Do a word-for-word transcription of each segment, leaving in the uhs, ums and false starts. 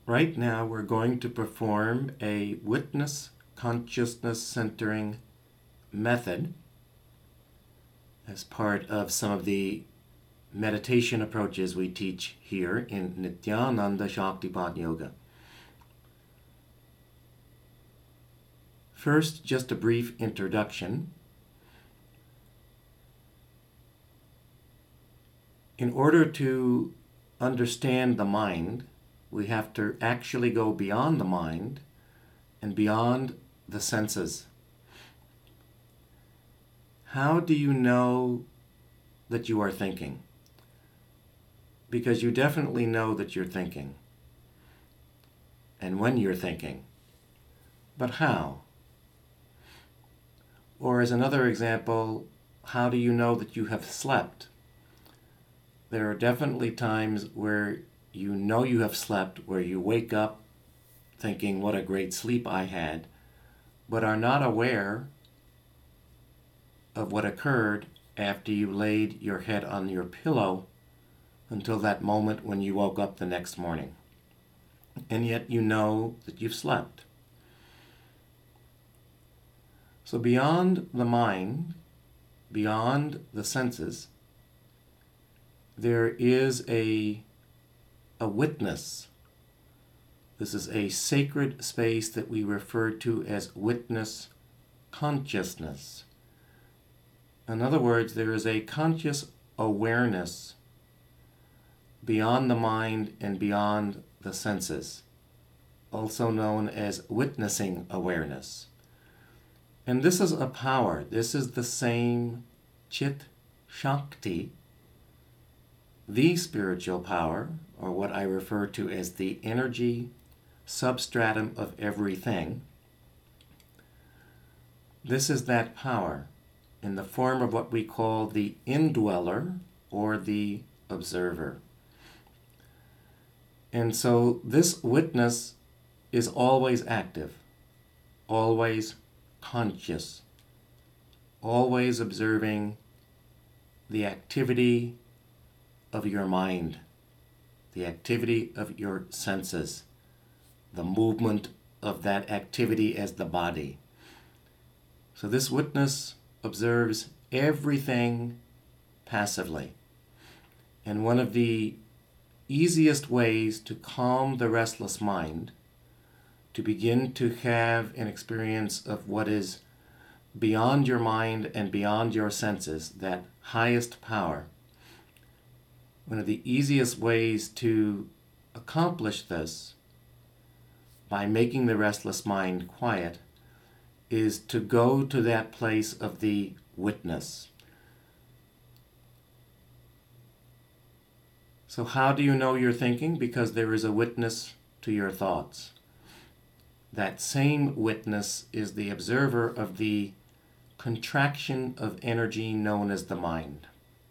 Right now, we're going to perform a witness consciousness centering method as part of some of the meditation approaches we teach here in Nityananda Shaktipat Yoga. First, just a brief introduction. In order to understand the mind, we have to actually go beyond the mind and beyond the senses. How do you know that you are thinking? Because you definitely know that you're thinking, and when you're thinking. But how? Or as another example, how do you know that you have slept? There are definitely times where you know you have slept, where you wake up thinking, what a great sleep I had, but are not aware of what occurred after you laid your head on your pillow until that moment when you woke up the next morning. And yet you know that you've slept. So beyond the mind, beyond the senses, there is a, a witness. This is a sacred space that we refer to as witness consciousness. In other words, there is a conscious awareness beyond the mind and beyond the senses, also known as witnessing awareness. And this is a power. This is the same Chit Shakti, the spiritual power, or what I refer to as the energy substratum of everything. This is that power in the form of what we call the indweller or the observer. And so this witness is always active, always conscious, always observing the activity of your mind, the activity of your senses, the movement of that activity as the body. So this witness observes everything passively. And one of the easiest ways to calm the restless mind, to begin to have an experience of what is beyond your mind and beyond your senses, that highest power, one of the easiest ways to accomplish this by making the restless mind quiet is to go to that place of the witness. So how do you know you're thinking? Because there is a witness to your thoughts. That same witness is the observer of the contraction of energy known as the mind.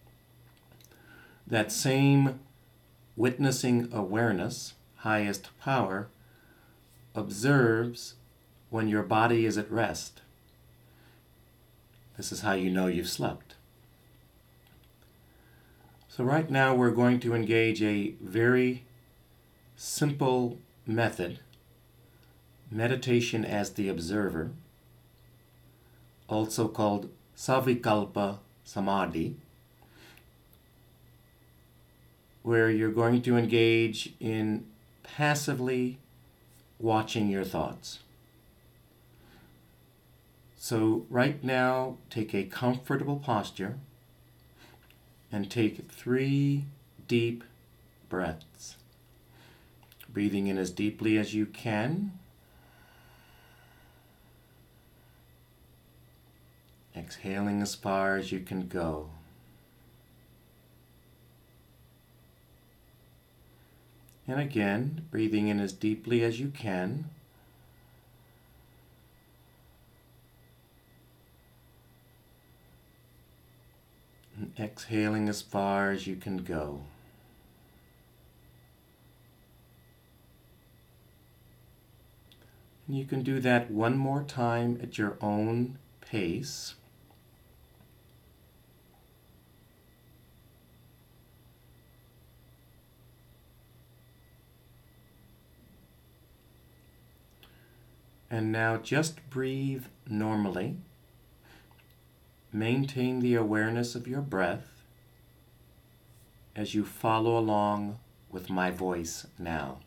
That same witnessing awareness, highest power, observes when your body is at rest. This is how you know you've slept. So right now we're going to engage a very simple method, meditation as the observer, also called Savikalpa Samadhi, where you're going to engage in passively watching your thoughts. So right now, take a comfortable posture and take three deep breaths. Breathing in as deeply as you can. Exhaling as far as you can go. And again, breathing in as deeply as you can. And exhaling as far as you can go. And you can do that one more time at your own pace. And now just breathe normally. Maintain the awareness of your breath as you follow along with my voice now.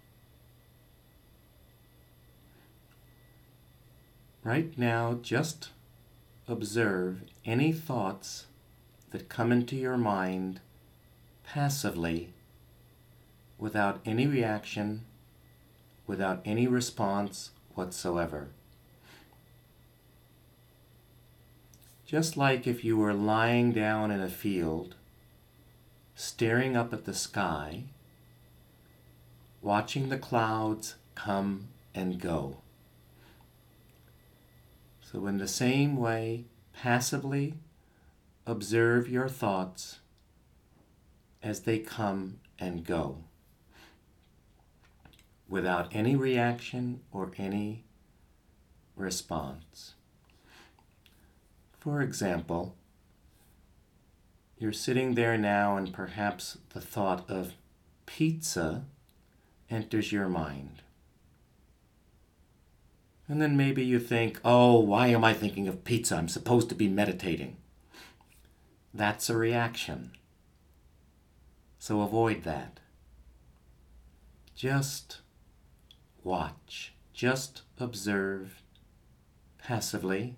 Right now, just observe any thoughts that come into your mind passively, without any reaction, without any response whatsoever. Just like if you were lying down in a field, staring up at the sky, watching the clouds come and go. So in the same way, passively observe your thoughts as they come and go, without any reaction or any response. For example, you're sitting there now and perhaps the thought of pizza enters your mind. And then maybe you think, oh, why am I thinking of pizza? I'm supposed to be meditating. That's a reaction. So avoid that. Just watch. Just observe passively.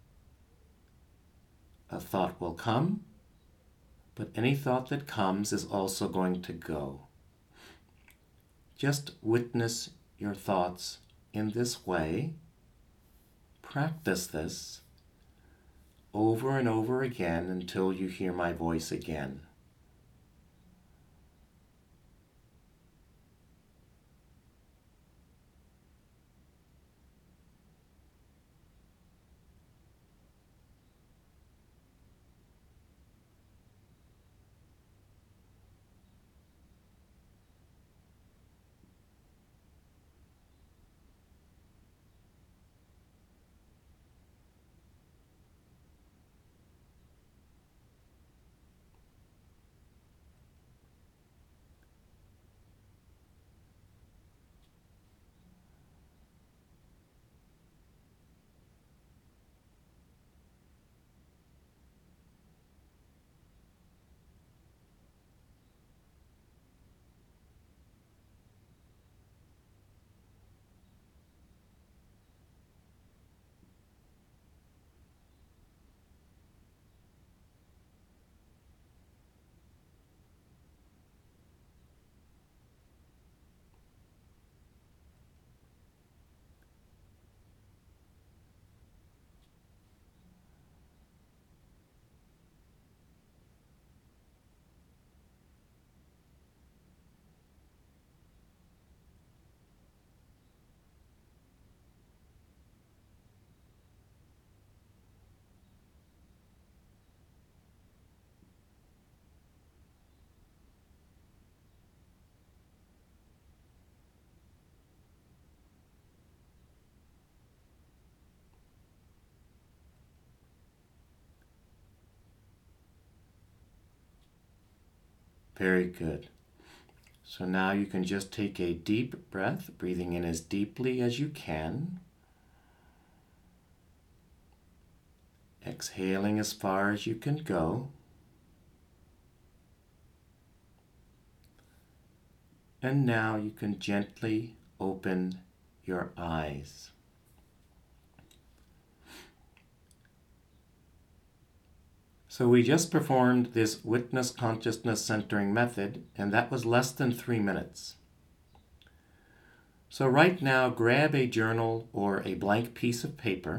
A thought will come, but any thought that comes is also going to go. Just witness your thoughts in this way. Practice this over and over again until you hear my voice again. Very good. So now you can just take a deep breath, breathing in as deeply as you can. Exhaling as far as you can go. And now you can gently open your eyes. So we just performed this witness consciousness centering method, and that was less than three minutes. So right now, grab a journal or a blank piece of paper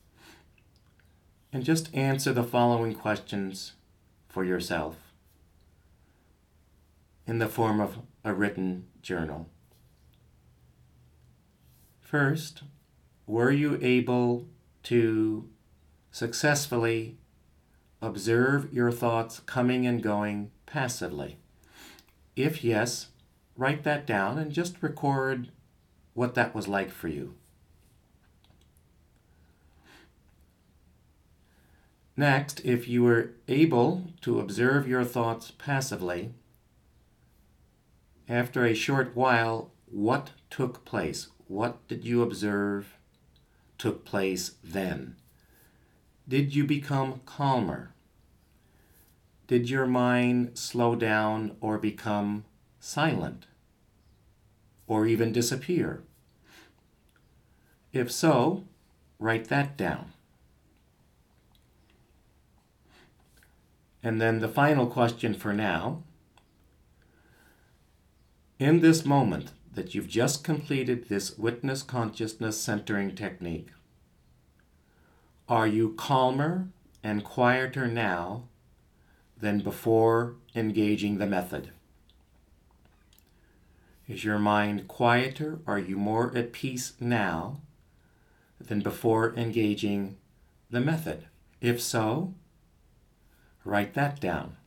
and just answer the following questions for yourself in the form of a written journal. First, were you able to successfully observe your thoughts coming and going passively? If yes, write that down and just record what that was like for you. Next, if you were able to observe your thoughts passively, after a short while, what took place? What did you observe took place then? Did you become calmer? Did your mind slow down or become silent? Or even disappear? If so, write that down. And then the final question for now. In this moment that you've just completed this witness consciousness centering technique, are you calmer and quieter now than before engaging the method? Is your mind quieter? Are you more at peace now than before engaging the method? If so, write that down.